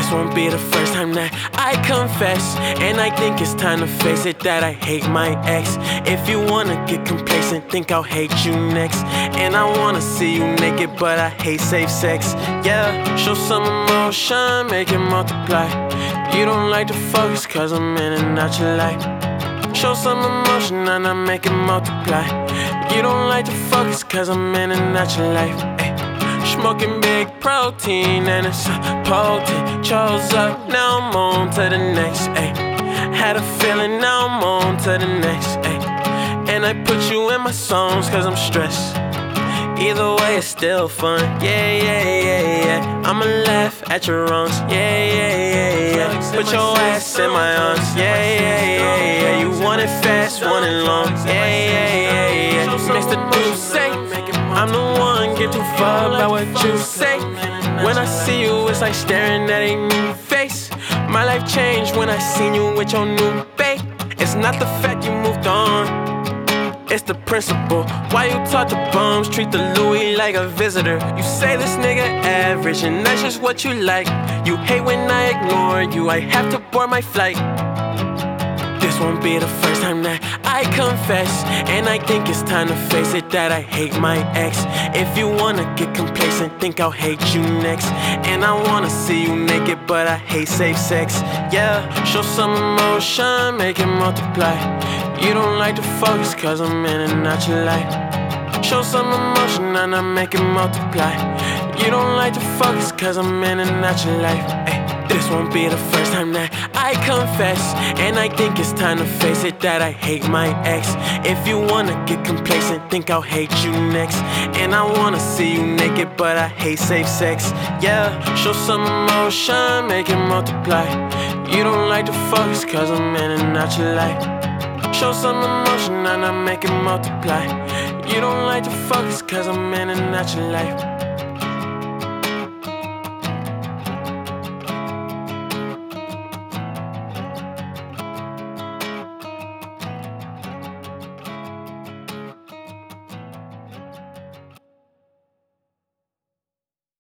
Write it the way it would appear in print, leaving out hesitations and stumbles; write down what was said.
This won't be the first time that I confess, and I think it's time to face it that I hate my ex. If you wanna get complacent, think I'll hate you next. And I wanna see you naked, but I hate safe sex. Yeah, show some emotion, make it multiply. You don't like to focus cause I'm in and out your life. Show some emotion and I make it multiply. You don't like to focus cause I'm in and out your life. Ay. Smoking big protein and it's potent. Chose up, now I'm on to the next. Ay. Had a feeling, now I'm on to the next. Ay. And I put you in my songs cause I'm stressed. Either way, it's still fun. Yeah, yeah, yeah, yeah. I'ma laugh at your wrongs. Yeah, yeah, yeah, yeah. Put your ass in my arms. Yeah, yeah, yeah, yeah. You want it fast, want it long. Yeah, yeah, yeah, yeah. Next to do say, I'm the one, get too far about what you say. When I see you, it's like staring at a new face. My life changed when I seen you with your new babe. It's not the fact you moved on, it's the principle. Why you talk to bums, treat the Louis like a visitor. You say this nigga average, and that's just what you like. You hate when I ignore you, I have to board my flight. This won't be the first time that I confess, and I think it's time to face it that I hate my ex. If you wanna get complacent, think I'll hate you next. And I wanna see you naked, but I hate safe sex. Yeah, show some emotion, make it multiply. You don't like to focus cause I'm in and out your life. Show some emotion and I make it multiply. You don't like to focus cause I'm in and out your life. Ay. This won't be the first time that I confess, and I think it's time to face it that I hate my ex. If you wanna get complacent, think I'll hate you next. And I wanna see you naked, but I hate safe sex. Yeah, show some emotion, make it multiply. You don't like to focus cause I'm in and out your life. Show some emotion and I make it multiply. You don't like to focus cause I'm in and out your life.